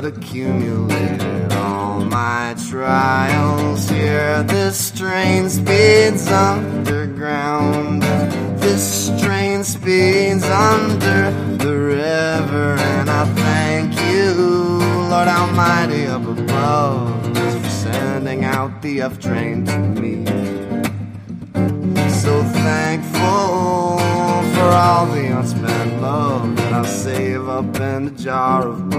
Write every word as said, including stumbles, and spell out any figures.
but accumulated all my trials here. This train speeds underground, this train speeds under the river, and I thank you, Lord Almighty up above, for sending out the F train to me. So thankful for all the unspent love that I'll save up in a jar of